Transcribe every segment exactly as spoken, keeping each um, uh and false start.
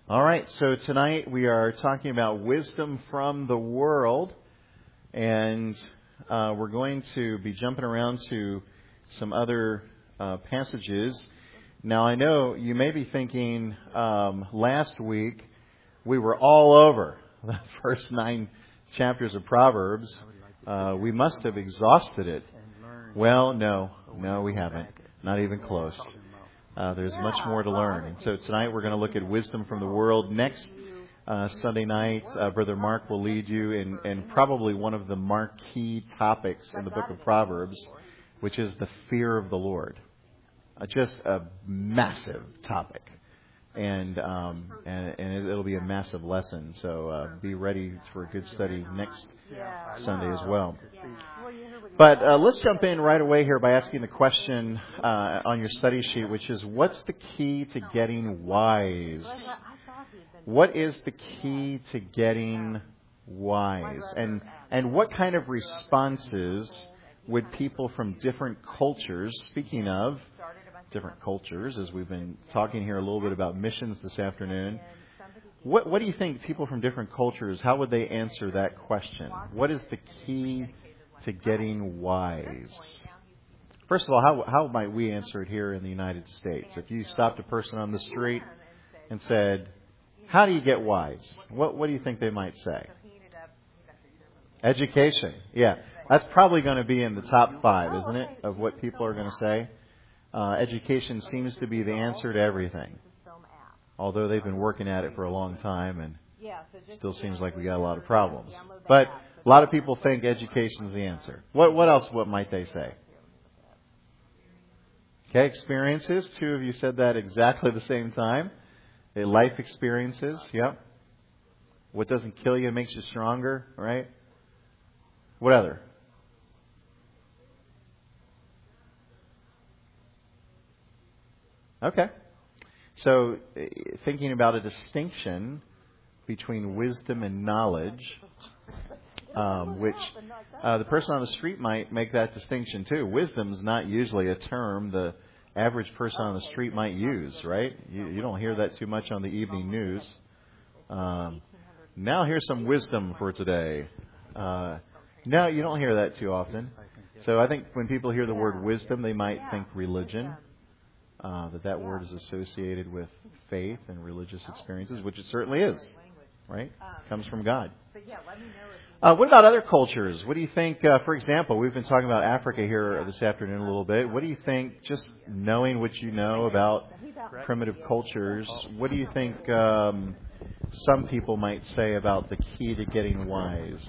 All right, so tonight we are talking about wisdom from the world, and uh, we're going to be jumping around to some other uh, passages. Now, I know you may be thinking, um, last week we were all over the first nine chapters of Proverbs. Uh, we must have exhausted it. Well, no, no, we haven't. Not even close. Uh, there's much more to learn. And so tonight we're going to look at wisdom from the world. Next uh, Sunday night, uh, Brother Mark will lead you in, in probably one of the marquee topics in the book of Proverbs, which is the fear of the Lord. Uh, just a massive topic. And, um, and and it'll be a massive lesson. So uh, be ready for a good study next Sunday as well. But uh, let's jump in right away here by asking the question uh, on your study sheet, which is, what's the key to getting wise? What is the key to getting wise? And and what kind of responses would people from different cultures, speaking of different cultures, as we've been talking here a little bit about missions this afternoon, what what do you think people from different cultures, how would they answer that question? What is the key to getting wise? First of all, how how might we answer it here in the United States? If you stopped a person on the street and said, "How do you get wise?" What what do you think they might say? Education. Yeah, that's probably going to be in the top five, isn't it, of what people are going to say? Uh, education seems to be the answer to everything. Although they've been working at it for a long time, and it still seems like we got a lot of problems. But a lot of people think education is the answer. What what else? What might they say? Okay, experiences. Two of you said that exactly the same time. Okay, life experiences. Yep. What doesn't kill you makes you stronger, right? What other? Okay. So, thinking about a distinction between wisdom and knowledge, um, which uh, the person on the street might make that distinction too. Wisdom is not usually a term the average person on the street might use, right? You, you don't hear that too much on the evening news. Um, now here's some wisdom for today. Uh, no, you don't hear that too often. So I think when people hear the word wisdom, they might think religion. Uh, that that word is associated with faith and religious experiences, which it certainly is, right? It comes from God. Uh, what about other cultures? What do you think, uh, for example, we've been talking about Africa here this afternoon a little bit. What do you think, just knowing what you know about primitive cultures, what do you think um, some people might say about the key to getting wise?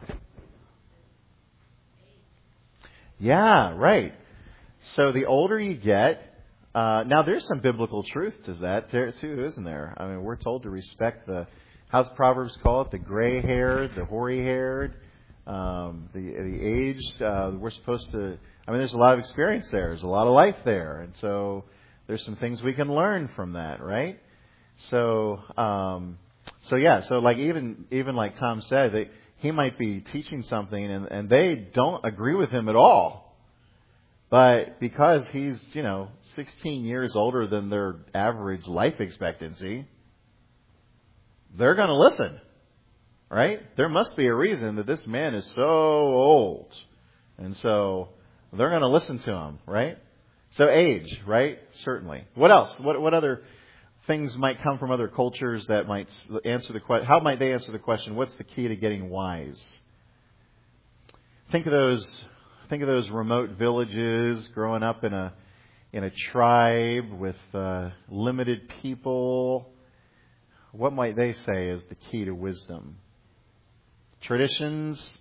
Yeah, right. So the older you get, Uh, now, there's some biblical truth to that there too, isn't there? I mean, we're told to respect the, how's Proverbs call it? The gray-haired, the hoary-haired, um, the the aged. Uh, we're supposed to. I mean, there's a lot of experience there. There's a lot of life there, and so there's some things we can learn from that, right? So, um, so yeah. So, like even even like Tom said, they, he might be teaching something, and, and they don't agree with him at all. But because he's, you know, sixteen years older than their average life expectancy, they're going to listen, right? There must be a reason that this man is so old. And so they're going to listen to him, right? So age, right? Certainly. What else? What what other things might come from other cultures that might answer the question? How might they answer the question, what's the key to getting wise? Think of those... Think of those remote villages, growing up in a in a tribe with uh, limited people. What might they say is the key to wisdom? Traditions.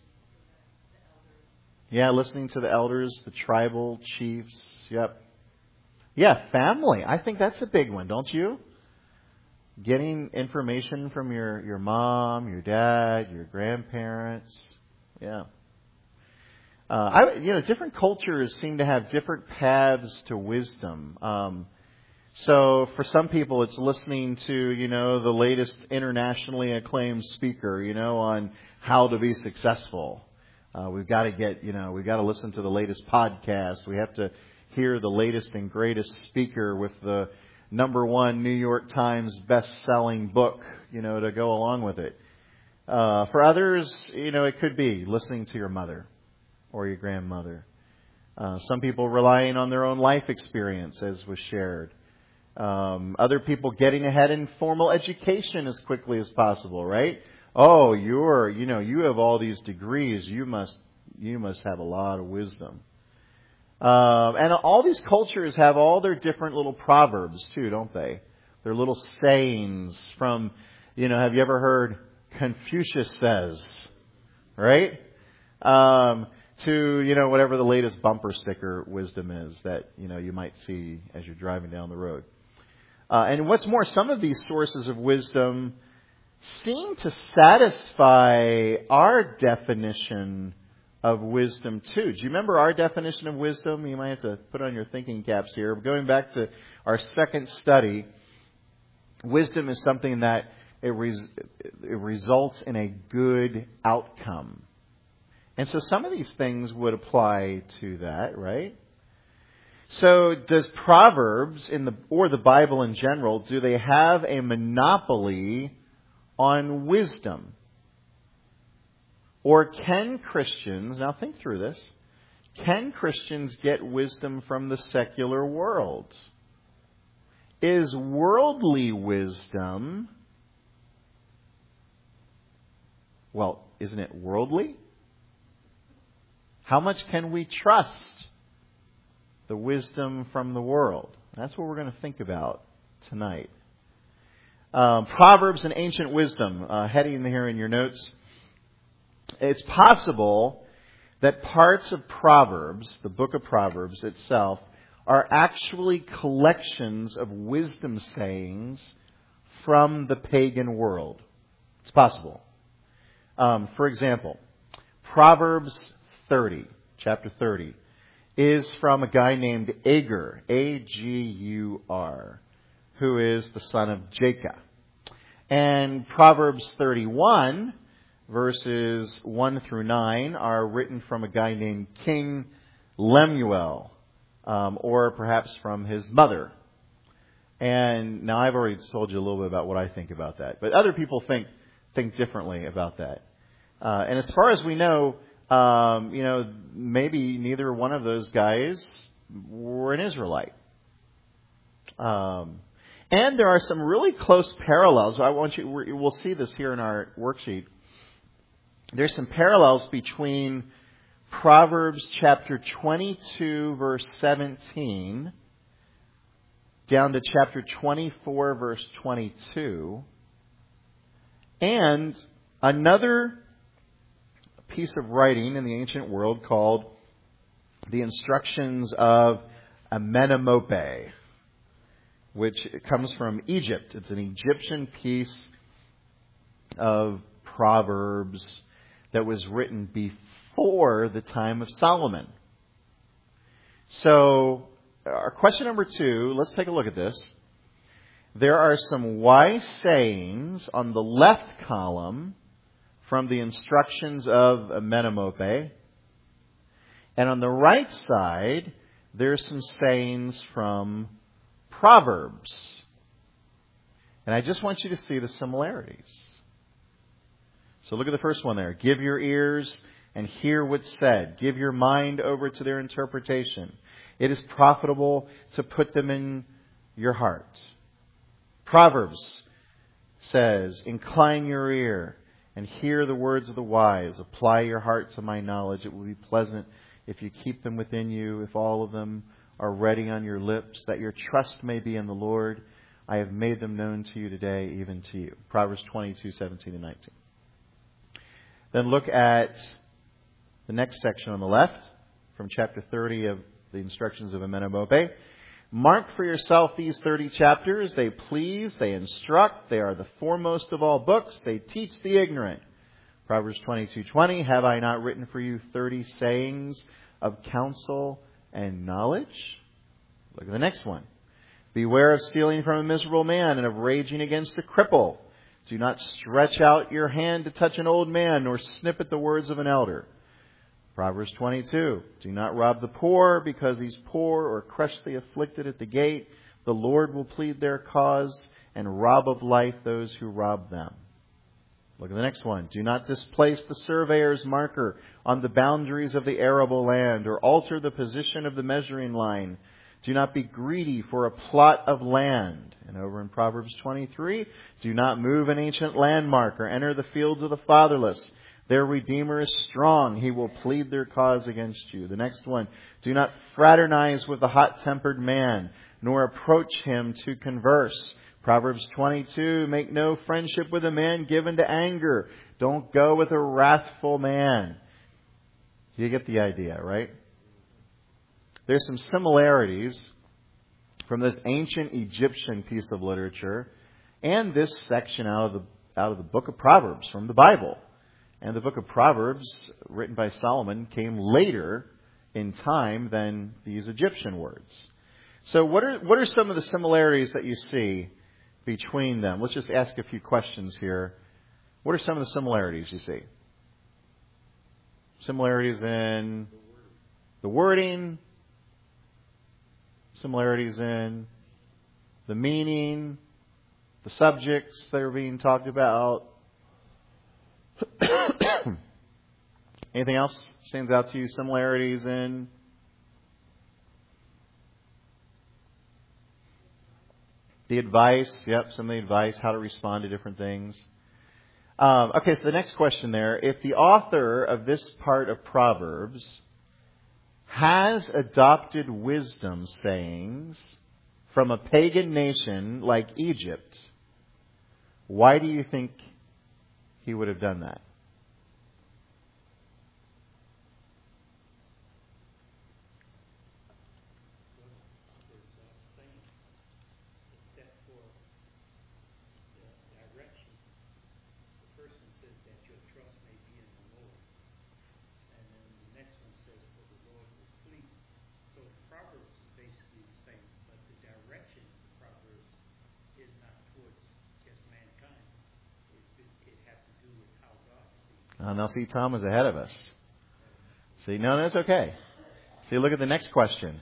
Yeah, listening to the elders, the tribal chiefs. Yep. Yeah, family. I think that's a big one, don't you? Getting information from your, your mom, your dad, your grandparents. Yeah. Uh, I, you know, different cultures seem to have different paths to wisdom. Um, so for some people, it's listening to, you know, the latest internationally acclaimed speaker, you know, on how to be successful. Uh, we've got to get, you know, we've got to listen to the latest podcast. We have to hear the latest and greatest speaker with the number one New York Times best-selling book, you know, to go along with it. Uh, for others, you know, it could be listening to your mother or your grandmother. Uh, some people relying on their own life experience, as was shared. Um, other people getting ahead in formal education as quickly as possible, right? Oh, you're, you know, you have all these degrees. You must, you must have a lot of wisdom. Um, and all these cultures have all their different little proverbs too, don't they? Their little sayings from, you know, have you ever heard Confucius says, right? Um, to, you know, whatever the latest bumper sticker wisdom is that, you know, you might see as you're driving down the road. Uh, and what's more, some of these sources of wisdom seem to satisfy our definition of wisdom too. Do you remember our definition of wisdom? You might have to put on your thinking caps here. Going back to our second study, wisdom is something that it, res- it results in a good outcome. And so some of these things would apply to that, right? So does Proverbs in the or the Bible in general, do they have a monopoly on wisdom? Or can Christians, now think through this, can Christians get wisdom from the secular world? Is worldly wisdom, well, isn't it worldly? How much can we trust the wisdom from the world? That's what we're going to think about tonight. Um, Proverbs and ancient wisdom, uh, heading here in your notes. It's possible that parts of Proverbs, the book of Proverbs itself, are actually collections of wisdom sayings from the pagan world. It's possible. Um, for example, Proverbs thirty, chapter thirty, is from a guy named Agur, A G U R, who is the son of Jacob. And Proverbs thirty-one, verses one through nine, are written from a guy named King Lemuel, um, or perhaps from his mother. And now I've already told you a little bit about what I think about that, but other people think think differently about that. Uh, and as far as we know, um, you know, maybe neither one of those guys were an Israelite. Um, and there are some really close parallels. I want you. We'll see this here in our worksheet. There's some parallels between Proverbs chapter twenty-two, verse seventeen, down to chapter twenty-four, verse twenty-two, and another piece of writing in the ancient world called the Instructions of Amenemope, which comes from Egypt. It's an Egyptian piece of Proverbs that was written before the time of Solomon. So, our question number two, let's take a look at this. There are some wise sayings on the left column from the Instructions of Amenemope. And on the right side, there's some sayings from Proverbs. And I just want you to see the similarities. So look at the first one there. Give your ears and hear what's said. Give your mind over to their interpretation. It is profitable to put them in your heart. Proverbs says, incline your ear and hear the words of the wise. Apply your heart to my knowledge. It will be pleasant if you keep them within you, if all of them are ready on your lips, that your trust may be in the Lord. I have made them known to you today, even to you. Proverbs twenty-two, seventeen and nineteen. Then look at the next section on the left from chapter thirty of the Instructions of Amenemope. Mark for yourself these thirty chapters. They please, they instruct, they are the foremost of all books. They teach the ignorant. Proverbs twenty-two twenty, have I not written for you thirty sayings of counsel and knowledge? Look at the next one. Beware of stealing from a miserable man and of raging against a cripple. Do not stretch out your hand to touch an old man, nor snip at the words of an elder. Proverbs twenty-two, do not rob the poor because he's poor, or crush the afflicted at the gate, The Lord will plead their cause and rob of life those who rob them. Look at the next one. Do not displace the surveyor's marker on the boundaries of the arable land, or alter the position of the measuring line. Do not be greedy for a plot of land. And over in Proverbs twenty-three, do not move an ancient landmark or enter the fields of the fatherless. Their Redeemer is strong. He will plead their cause against you. The next one. Do not fraternize with a hot-tempered man, nor approach him to converse. Proverbs twenty-two, make no friendship with a man given to anger. Don't go with a wrathful man. You get the idea, right? There's some similarities from this ancient Egyptian piece of literature and this section out of the out of the book of Proverbs from the Bible. And the book of Proverbs, written by Solomon, came later in time than these Egyptian words. So what are what are some of the similarities that you see between them? Let's just ask a few questions here. What are some of the similarities you see? Similarities in the wording, similarities in the meaning, the subjects that are being talked about. Anything else stands out to you? Similarities in the advice. Yep, some of the advice, how to respond to different things. Um, okay, so the next question there. If the author of this part of Proverbs has adopted wisdom sayings from a pagan nation like Egypt, why do you think he would have done that? Uh, now, see, Tom was ahead of us. See, no, that's okay. See, look at the next question.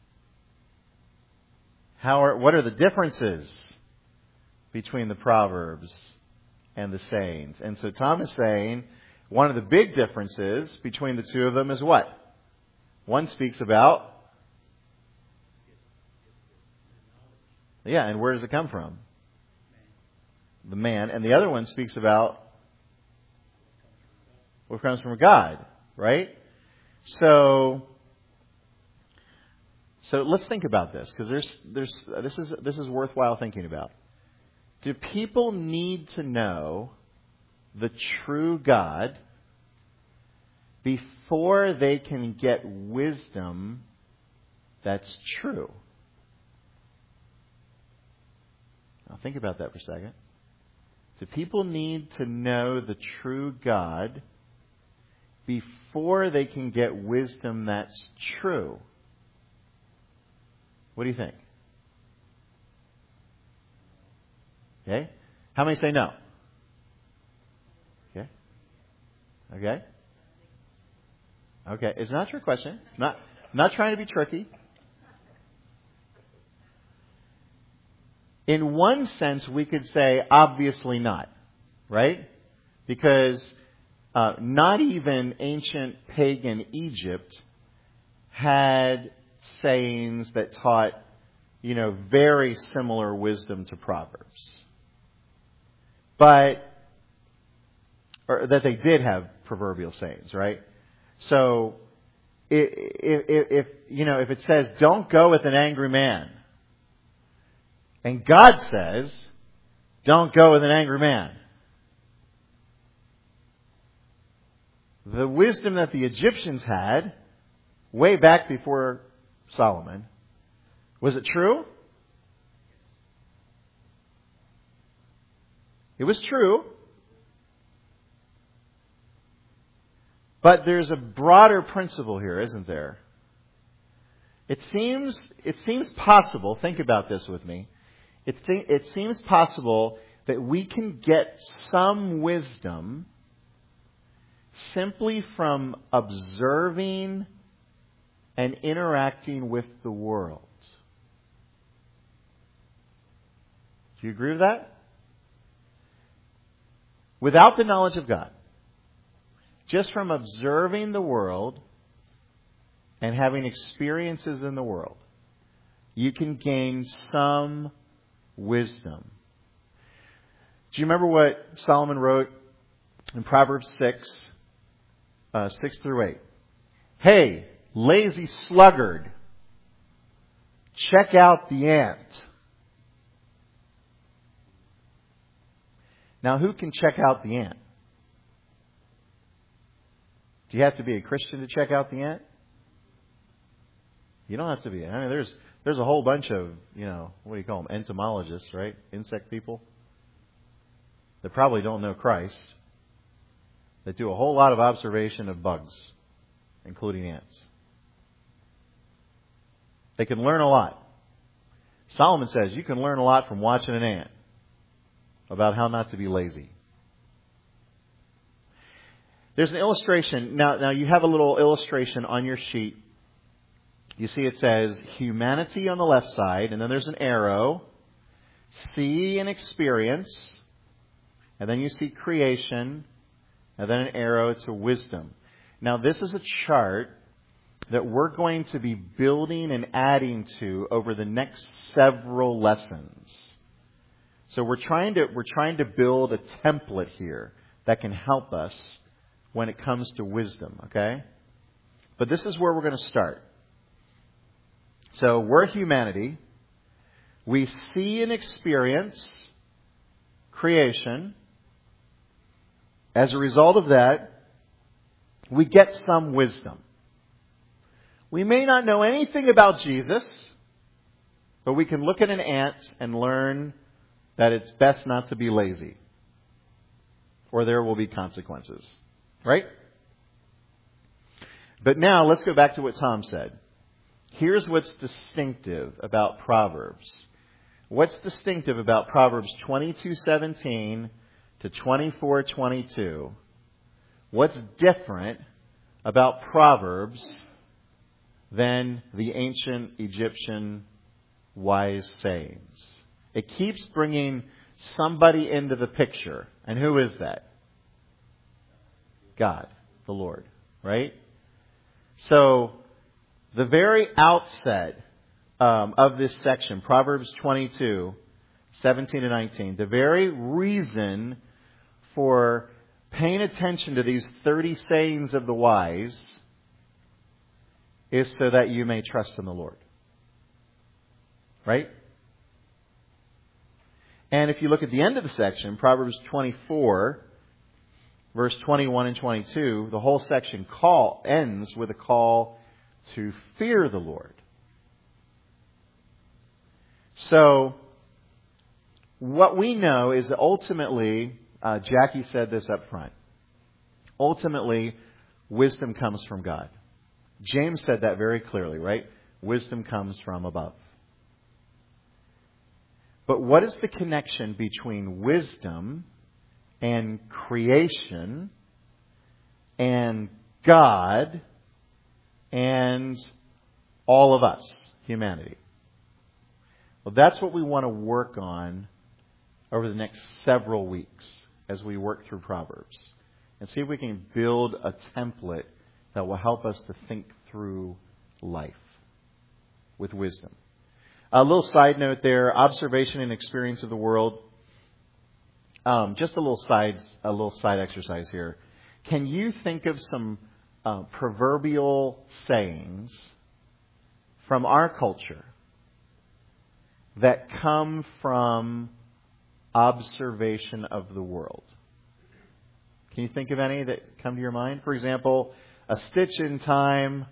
How are, what are the differences between the Proverbs and the sayings? And so Tom is saying one of the big differences between the two of them is what? One speaks about, yeah, and where does it come from? The man. And the other one speaks about what comes from God, right? So, so let's think about this, because there's, there's, this is, this is worthwhile thinking about. Do people need to know the true God before they can get wisdom that's true? Now think about that for a second. Do people need to know the true God before they can get wisdom that's true? What do you think? Okay. How many say no? Okay. Okay. Okay. It's not a trick question. Not, not trying to be tricky. In one sense, we could say, obviously not. Right? Because uh, not even ancient pagan Egypt had sayings that taught, you know, very similar wisdom to Proverbs. But, or that they did have proverbial sayings, right? So, if, if, if, you know, if it says, don't go with an angry man, and God says, don't go with an angry man, the wisdom that the Egyptians had, way back before Solomon, was it true? It was true. But there's a broader principle here, isn't there? It seems, it seems possible, think about this with me, it, th- it seems possible that we can get some wisdom simply from observing and interacting with the world. Do you agree with that? Without the knowledge of God, just from observing the world and having experiences in the world, you can gain some wisdom. Do you remember what Solomon wrote in Proverbs six, uh, six through eight? Hey, lazy sluggard, check out the ant. Now, who can check out the ant? Do you have to be a Christian to check out the ant? You don't have to be. I mean, there's there's a whole bunch of, you know, what do you call them? Entomologists, right? Insect people that probably don't know Christ, that do a whole lot of observation of bugs, including ants. They can learn a lot. Solomon says you can learn a lot from watching an ant about how not to be lazy. There's an illustration. Now, now you have a little illustration on your sheet. You see it says humanity on the left side, and then there's an arrow, see and experience, and then you see creation, and then an arrow to wisdom. Now, this is a chart that we're going to be building and adding to over the next several lessons. So we're trying to we're trying to build a template here that can help us when it comes to wisdom, okay? But this is where we're going to start. So we're humanity. We see and experience creation. As a result of that, we get some wisdom. We may not know anything about Jesus, but we can look at an ant and learn that it's best not to be lazy, or there will be consequences. Right? But now let's go back to what Tom said. Here's what's distinctive about Proverbs. What's distinctive about Proverbs twenty-two seventeen to twenty-four twenty-two? What's different about Proverbs than the ancient Egyptian wise sayings? It keeps bringing somebody into the picture. And who is that? God, the Lord, right? So, the very outset um, of this section, Proverbs twenty-two, seventeen to nineteen, the very reason for paying attention to these thirty sayings of the wise is so that you may trust in the Lord. Right? And if you look at the end of the section, Proverbs twenty-four, verse twenty-one and twenty-two, the whole section call ends with a call to fear the Lord. So, what we know is that ultimately, uh, Jackie said this up front, ultimately, wisdom comes from God. James said that very clearly, right? Wisdom comes from above. But what is the connection between wisdom and creation and God and all of us, humanity? Well, that's what we want to work on over the next several weeks as we work through Proverbs and see if we can build a template that will help us to think through life with wisdom. A little side note there, observation and experience of the world. Um, just a little side, a little side exercise here. Can you think of some uh, proverbial sayings from our culture that come from observation of the world? Can you think of any that come to your mind? For example, a stitch in time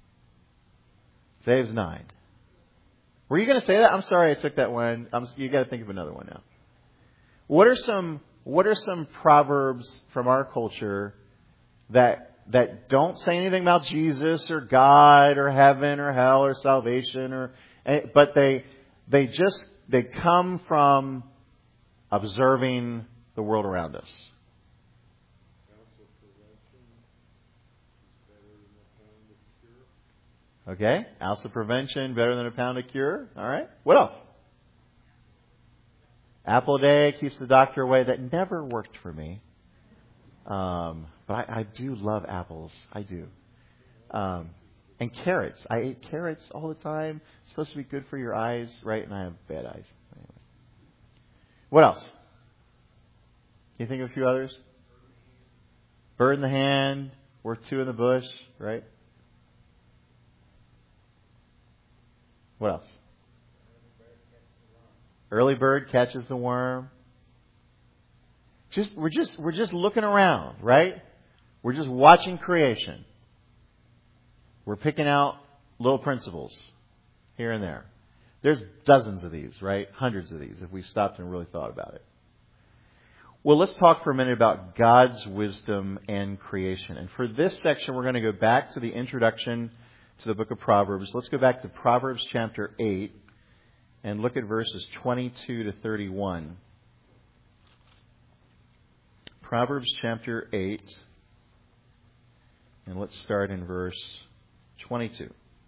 saves nine. Were you going to say that? I'm sorry I took that one. I'm, you got to think of another one now. What are some What are some proverbs from our culture that that don't say anything about Jesus or God or heaven or hell or salvation, or but they they just they come from observing the world around us? Okay, ounce of prevention better than a pound of cure. All right. What else? Apple a day keeps the doctor away. That never worked for me. Um, but I, I do love apples. I do. Um, and carrots. I ate carrots all the time. It's supposed to be good for your eyes, right? And I have bad eyes. Anyway. What else? Can you think of a few others? Bird in the hand, worth two in the bush, right? What else? Early bird catches the worm. Just we're just we're just looking around, right? We're just watching creation. We're picking out little principles here and there. There's dozens of these, right? Hundreds of these if we stopped and really thought about it. Well, let's talk for a minute about God's wisdom and creation. And for this section, we're going to go back to the introduction to the book of Proverbs. Let's go back to Proverbs chapter eight and look at verses twenty-two to thirty-one. Proverbs chapter eight, and let's start in verse twenty-two.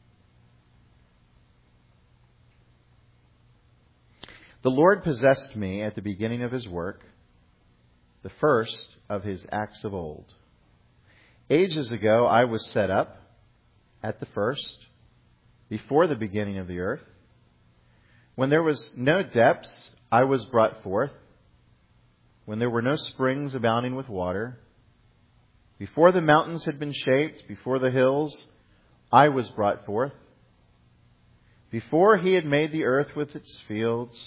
The Lord possessed me at the beginning of His work, the first of His acts of old. Ages ago I was set up at the first, before the beginning of the earth. When there was no depths, I was brought forth. When there were no springs abounding with water. Before the mountains had been shaped, before the hills, I was brought forth. Before He had made the earth with its fields,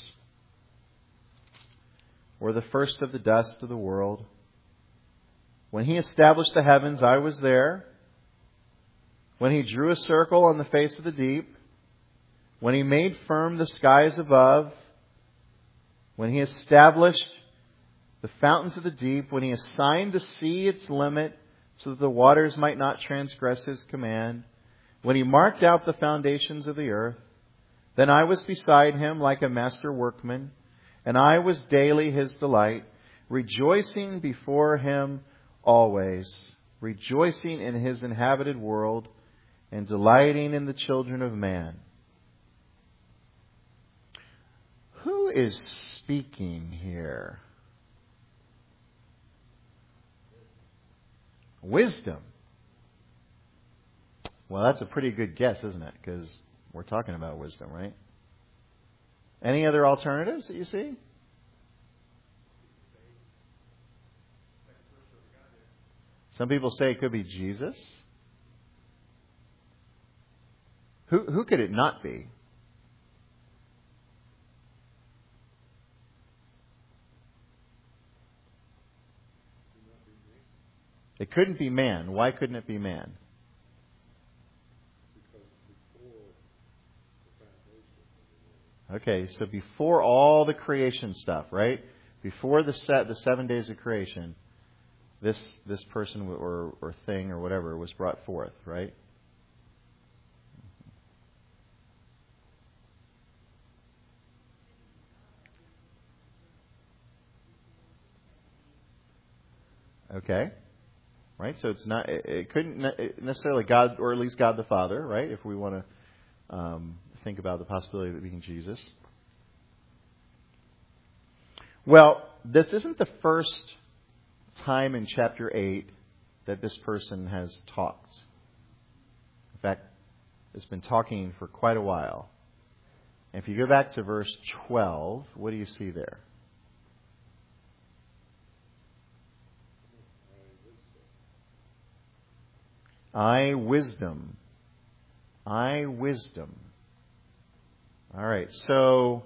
or the first of the dust of the world. When He established the heavens, I was there. When He drew a circle on the face of the deep. When He made firm the skies above. When He established the fountains of the deep. When He assigned the sea its limit, so that the waters might not transgress His command. When He marked out the foundations of the earth. Then I was beside Him like a master workman, and I was daily His delight, rejoicing before Him always, rejoicing in His inhabited world, and delighting in the children of man. Who is speaking here? Wisdom. Well, that's a pretty good guess, isn't it? Because we're talking about wisdom, right? Any other alternatives that you see? Some people say it could be Jesus. Who who could it not be? It couldn't be man. Why couldn't it be man? Okay, so before all the creation stuff, right? Before the set, the seven days of creation, this this person or or thing or whatever was brought forth, right? Okay, right. So it's not. It, it couldn't necessarily God, or at least God the Father, right? If we want to um, think about the possibility of it being Jesus. Well, this isn't the first time in chapter eight that this person has talked. In fact, it's been talking for quite a while. And if you go back to verse twelve, what do you see there? I wisdom. I wisdom. All right, so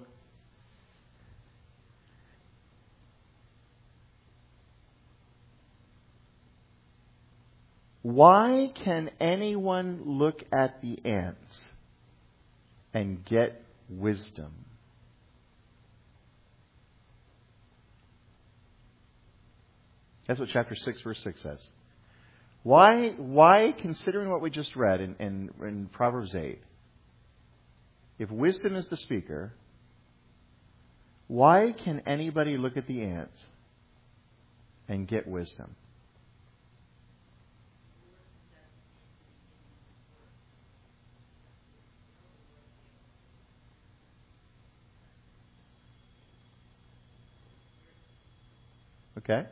why can anyone look at the ants and get wisdom? That's what chapter six, verse six says. Why, why, considering what we just read in, in, in Proverbs eight, if wisdom is the speaker, why can anybody look at the ants and get wisdom? Okay?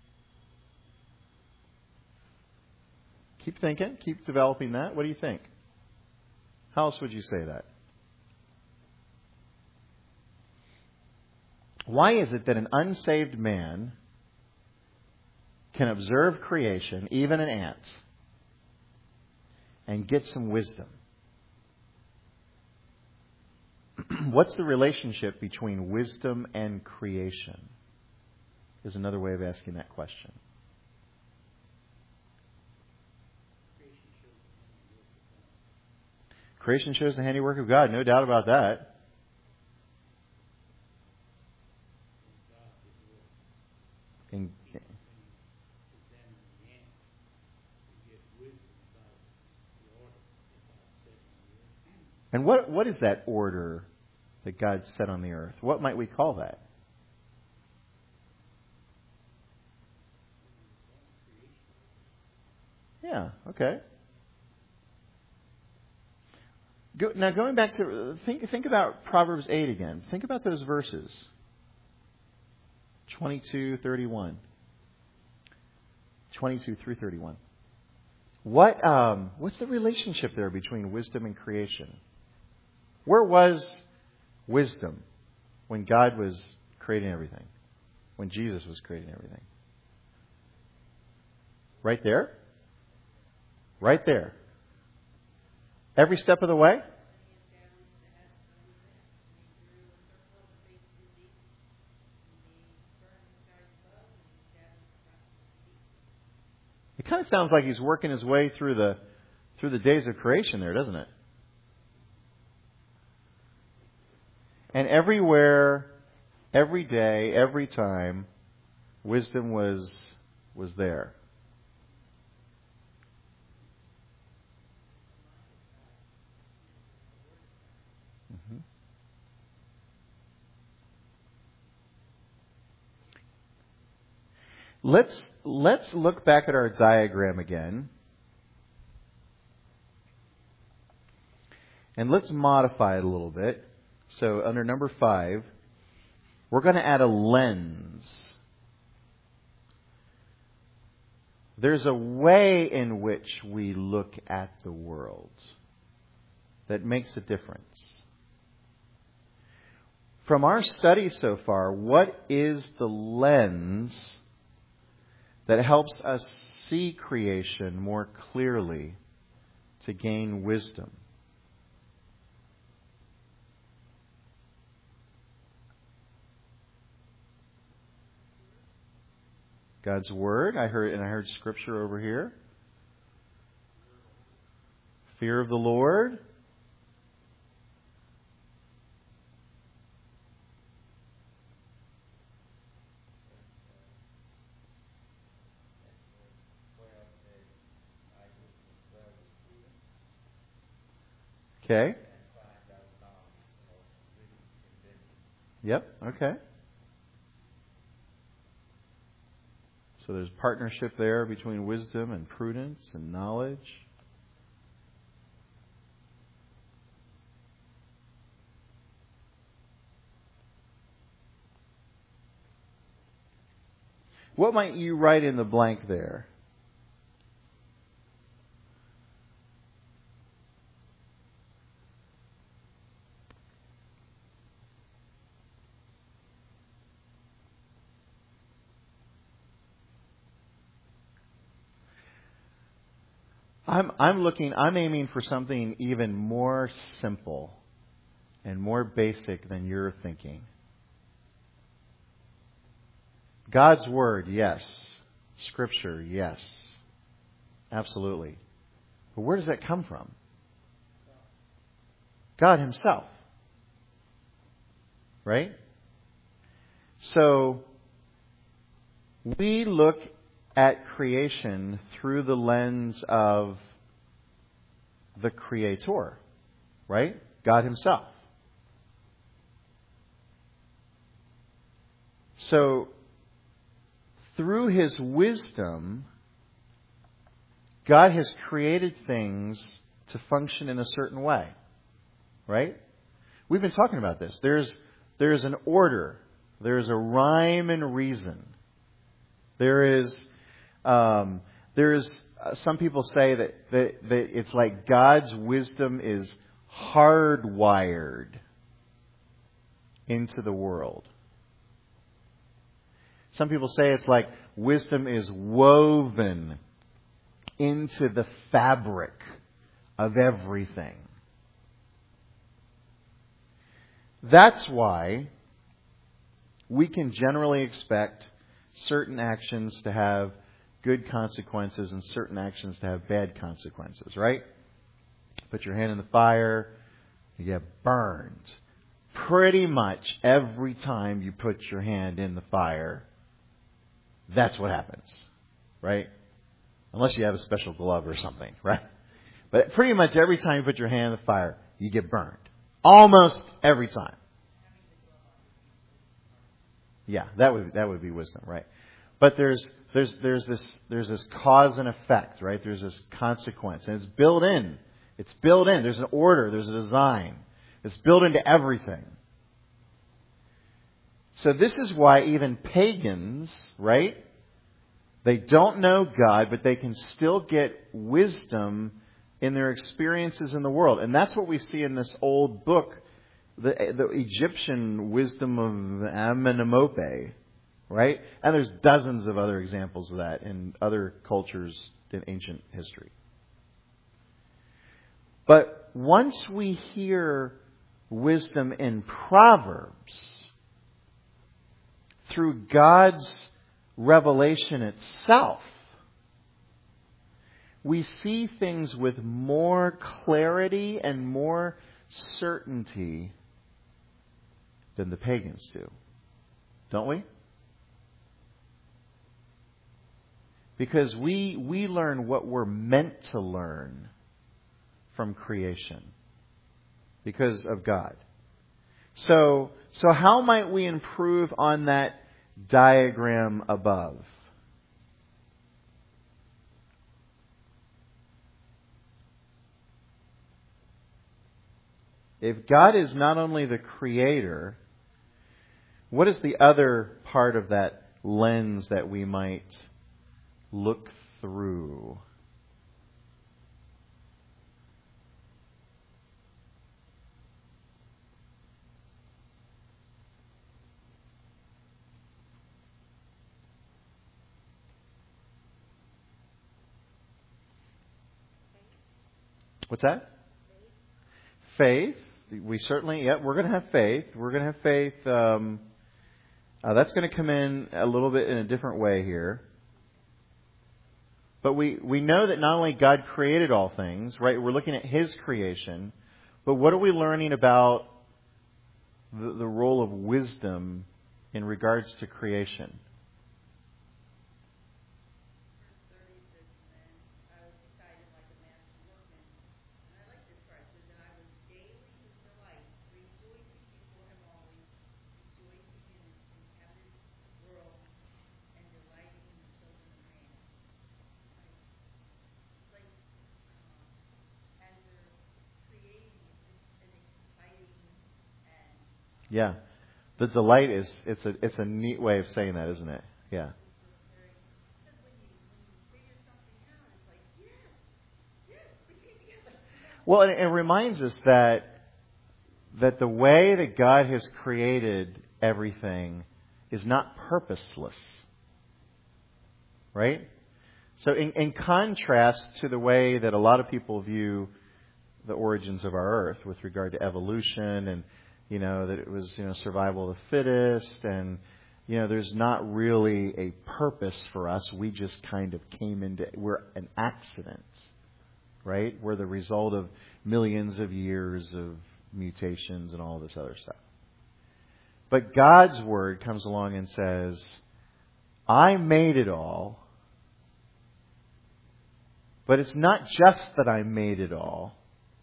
Keep thinking. Keep developing that. What do you think? How else would you say that? Why is it that an unsaved man can observe creation, even an ant, and get some wisdom? What's the relationship between wisdom and creation? Is another way of asking that question. Creation shows the handiwork of God, no doubt about that. In, and what what is that order that God set on the earth? What might we call that? Yeah, okay. Go, now going back to, think, think about Proverbs eight again. Think about those verses. twenty-two, thirty-one. twenty-two through thirty-one. What, um, what's the relationship there between wisdom and creation? Where was wisdom when God was creating everything? When Jesus was creating everything? Right there? Right there. Every step of the way? It kind of sounds like he's working his way through the through the days of creation there, doesn't it? And everywhere, every day, every time, wisdom was was there. Mm-hmm. Let's let's look back at our diagram again. And let's modify it a little bit. So under number five, we're going to add a lens. There's a way in which we look at the world that makes a difference. From our study so far, what is the lens that helps us see creation more clearly to gain wisdom? God's Word. I heard, and I heard Scripture over here. Fear of the Lord. Okay. Yep. Okay. So there's partnership there between wisdom and prudence and knowledge. What might you write in the blank there? I'm I'm looking, I'm aiming for something even more simple and more basic than you're thinking. God's Word, yes. Scripture, yes. Absolutely. But where does that come from? God Himself. Right? So, we look at creation through the lens of the Creator, right? God Himself. So, through His wisdom, God has created things to function in a certain way, right? We've been talking about this. There's, there's an order. There's a rhyme and reason There is, um, there is. Uh, some people say that, that that it's like God's wisdom is hardwired into the world. Some people say it's like wisdom is woven into the fabric of everything. That's why we can generally expect certain actions to have good consequences and certain actions to have bad consequences, right? Put your hand in the fire, you get burned. Pretty much every time you put your hand in the fire, that's what happens, right? Unless you have a special glove or something, right? But pretty much every time you put your hand in the fire, you get burned. Almost every time. Yeah, that would that would be wisdom, right? But there's there's there's this there's this cause and effect, right? There's this consequence, and it's built in. It's built in. There's an order. There's a design. It's built into everything. So this is why even pagans, right? They don't know God, but they can still get wisdom in their experiences in the world. And that's what we see in this old book, the, the Egyptian wisdom of Amenemope, right? And there's dozens of other examples of that in other cultures in ancient history. But once we hear wisdom in Proverbs, through God's revelation itself, we see things with more clarity and more certainty than the pagans do. Don't we? Because we we learn what we're meant to learn from creation because of God. So so how might we improve on that diagram above? If God is not only the creator, what is the other part of that lens that we might look through? What's that? Faith. We certainly, yeah, we're going to have faith. We're going to have faith. Um, uh, that's going to come in a little bit in a different way here. But we, we know that not only God created all things, right? We're looking at His creation. But what are we learning about the, the role of wisdom in regards to creation? Yeah. The delight is, it's a, it's a neat way of saying that, isn't it? Yeah. Well, it, it reminds us that, that the way that God has created everything is not purposeless. Right? So in, in contrast to the way that a lot of people view the origins of our earth with regard to evolution and, you know, that it was, you know, survival of the fittest and, you know, there's not really a purpose for us. We just kind of came into, we're an accident, right? We're the result of millions of years of mutations and all this other stuff. But God's Word comes along and says, I made it all, but it's not just that I made it all.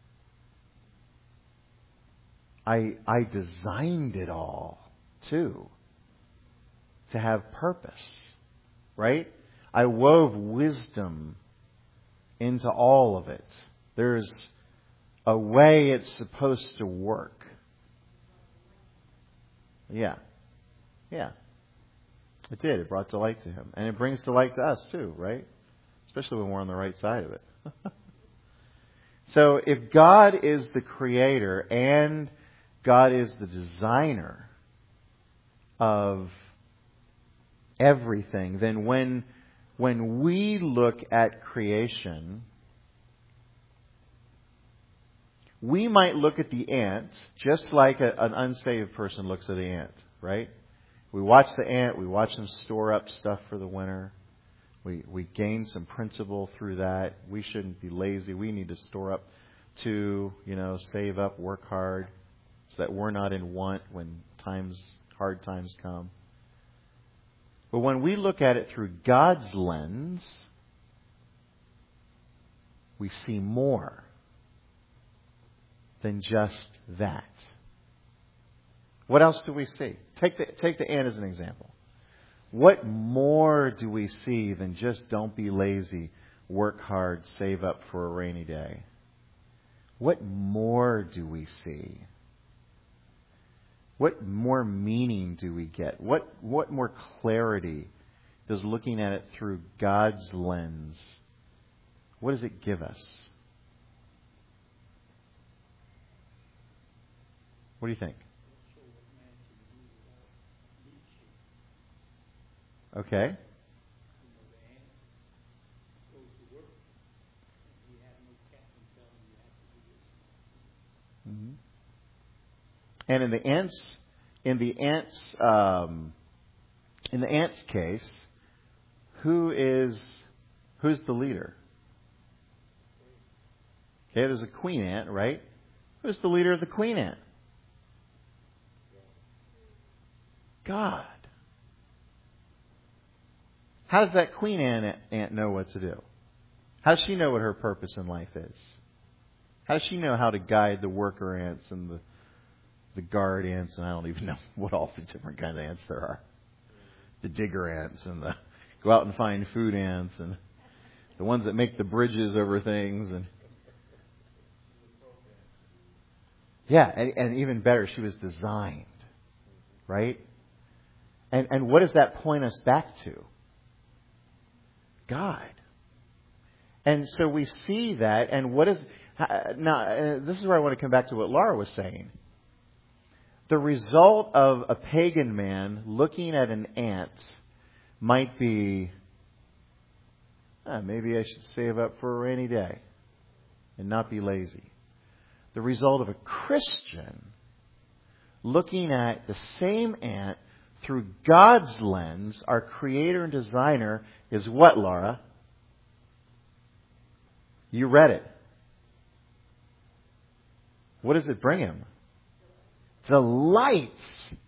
I, I designed it all, too, to have purpose, right? I wove wisdom into all of it. There's a way it's supposed to work. Yeah. Yeah. It did. It brought delight to him. And it brings delight to us too, right? Especially when we're on the right side of it. So if God is the creator and God is the designer of everything, then when when we look at creation, we might look at the ant just like a, an unsaved person looks at the ant, right? We watch the ant, we watch them store up stuff for the winter. We we gain some principle through that. We shouldn't be lazy. We need to store up to, you know, save up, work hard, so that we're not in want when times, hard times come. But when we look at it through God's lens, we see more than just that. What else do we see? Take the take the ant as an example. What more do we see than just don't be lazy, work hard, save up for a rainy day? What more do we see? What more meaning do we get? What what more clarity does looking at it through God's lens, what does it give us? What do you think? Okay. Mm-hmm. And in the ants, in the ants, um, in the ants case, who is who's the leader? Okay, there's a queen ant, right? Who's the leader of the queen ant? God. How does that queen ant, ant know what to do? How does she know what her purpose in life is? How does she know how to guide the worker ants and the the guard ants, and I don't even know what all the different kinds of ants there are. The digger ants and the go out and find food ants and the ones that make the bridges over things. And yeah, and, and even better, she was designed, right? And and what does that point us back to? God. And so we see that, and what is now? This is where I want to come back to what Laura was saying. The result of a pagan man looking at an ant might be, ah, maybe I should save up for a rainy day and not be lazy. The result of a Christian looking at the same ant through God's lens, our creator and designer, is what, Laura? You read it. What does it bring him? Delights.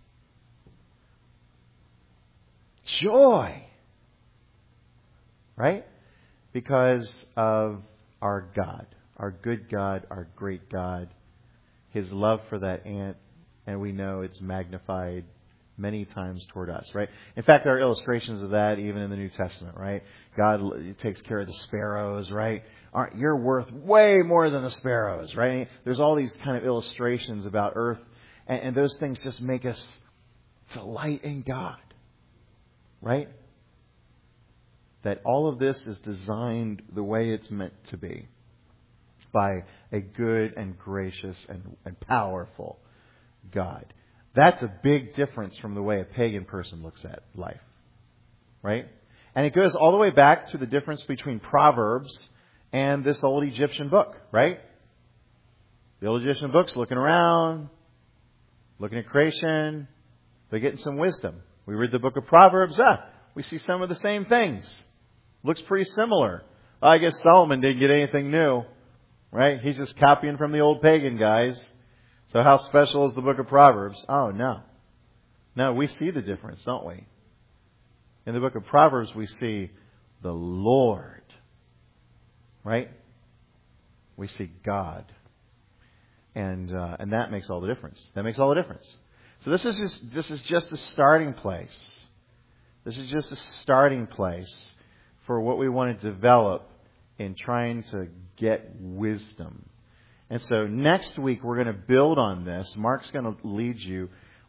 Joy. Right? Because of our God. Our good God, our great God. His love for that ant. And we know it's magnified many times toward us, right? In fact, there are illustrations of that even in the New Testament, right? God takes care of the sparrows, right? Aren't, you're worth way more than the sparrows, right? There's all these kind of illustrations about earth, and, and those things just make us delight in God, right? That all of this is designed the way it's meant to be by a good and gracious and, and powerful God. That's a big difference from the way a pagan person looks at life. Right? And it goes all the way back to the difference between Proverbs and this old Egyptian book. Right? The old Egyptian book's looking around, looking at creation. They're getting some wisdom. We read the book of Proverbs. Ah, we see some of the same things. Looks pretty similar. I guess Solomon didn't get anything new. Right? He's just copying from the old pagan guys. So how special is the book of Proverbs? Oh, no. No, we see the difference, don't we? In the book of Proverbs, we see the Lord. Right? We see God. And uh, and that makes all the difference. That makes all the difference. So this is just this is just a starting place. This is just a starting place for what we want to develop in trying to get wisdom. And so next week we're going to build on this. Mark's going to lead you.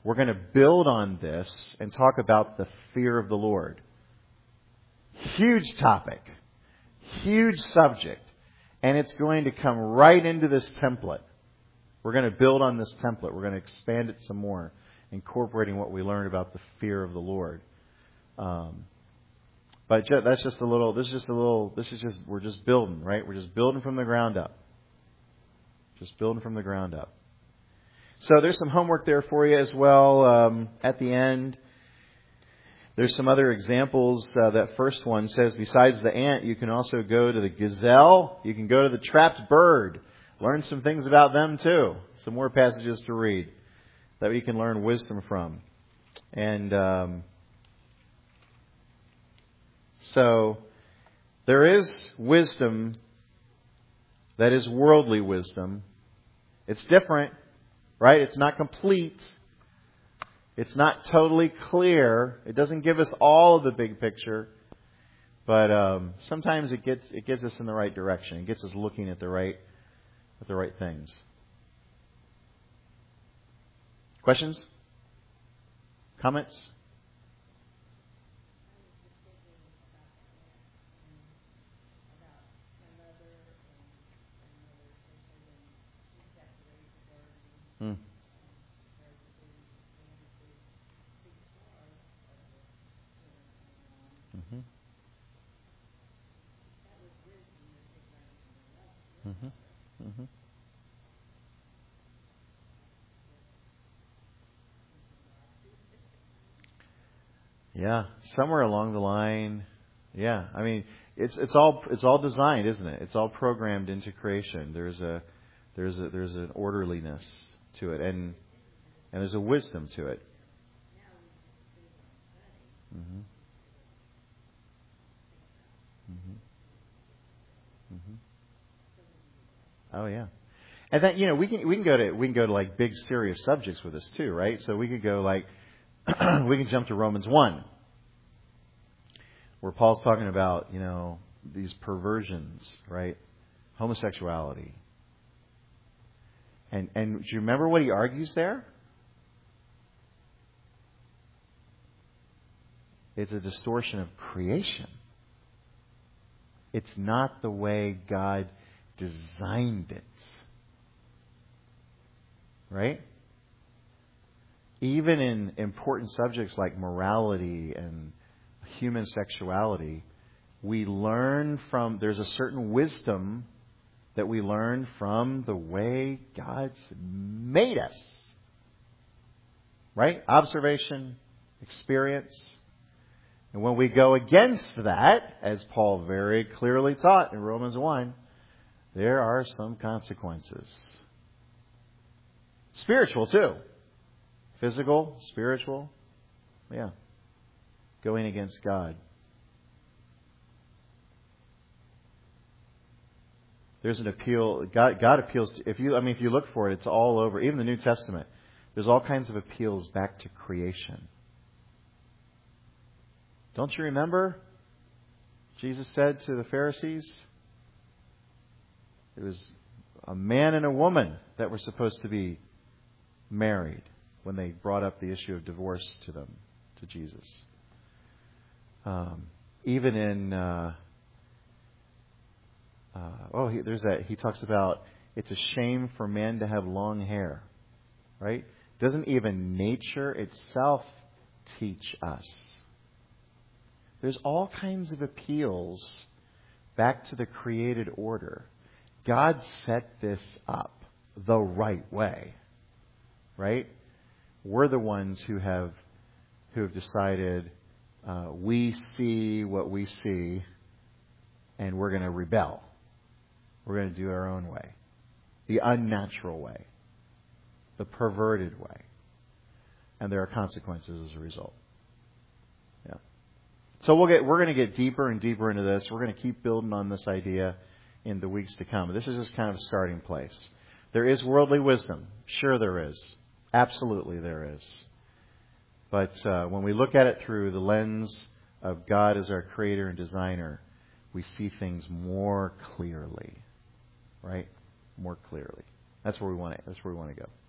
we're going to build on this and talk about the fear of the Lord. Huge topic. Huge subject. And it's going to come right into this template. We're going to build on this template. We're going to expand it some more, incorporating what we learned about the fear of the Lord. Um, but ju- that's just a little, this is just a little, this is just, we're just building, right? We're just building from the ground up. Just building from the ground up. So there's some homework there for you as well um, at the end. There's some other examples. Uh, that first one says, besides the ant, you can also go to the gazelle. You can go to the trapped bird. Learn some things about them too. Some more passages to read that we can learn wisdom from. And um, so there is wisdom that is worldly wisdom. It's different, right? It's not complete. It's not totally clear. It doesn't give us all of the big picture. But um, sometimes it gets it gets us in the right direction. It gets us looking at the right at the right things. Questions? Comments? Hmm. Mm-hmm. Mm-hmm. Mm-hmm. Yeah, somewhere along the line, yeah. I mean, it's it's all it's all designed, isn't it? It's all programmed into creation. There's a there's a there's an orderliness to it, and and there's a wisdom to it. Mm-hmm. Mm-hmm. Mm-hmm. Oh yeah. And that, you know, we can we can go to we can go to like big serious subjects with this too, right? So we could go like we can jump to Romans one, where Paul's talking about, you know, these perversions, right? Homosexuality. And and do you remember what he argues there? It's a distortion of creation. It's not the way God designed it. Right? Even in important subjects like morality and human sexuality, we learn from, there's a certain wisdom that we learn from the way God's made us. Right? Observation, experience. And when we go against that, as Paul very clearly taught in Romans one, there are some consequences. Spiritual too. Physical, spiritual. Yeah. Going against God. There's an appeal. God, God appeals to, if you, I mean, if you look for it, it's all over. Even the New Testament. There's all kinds of appeals back to creation. Don't you remember? Jesus said to the Pharisees, it was a man and a woman that were supposed to be married when they brought up the issue of divorce to them, to Jesus. Um, even in, uh, uh, oh, he, there's that, he talks about it's a shame for man to have long hair, right? Doesn't even nature itself teach us? There's all kinds of appeals back to the created order. God set this up the right way, right? We're the ones who have who have decided uh, we see what we see, and we're going to rebel. We're going to do our own way, the unnatural way, the perverted way, and there are consequences as a result. Yeah. So we'll get we're going to get deeper and deeper into this. We're going to keep building on this idea in the weeks to come. This is just kind of a starting place. There is worldly wisdom. Sure there is. Absolutely there is. But uh, when we look at it through the lens of God as our creator and designer, we see things more clearly. Right? More clearly. That's where we want to, that's where we want to go.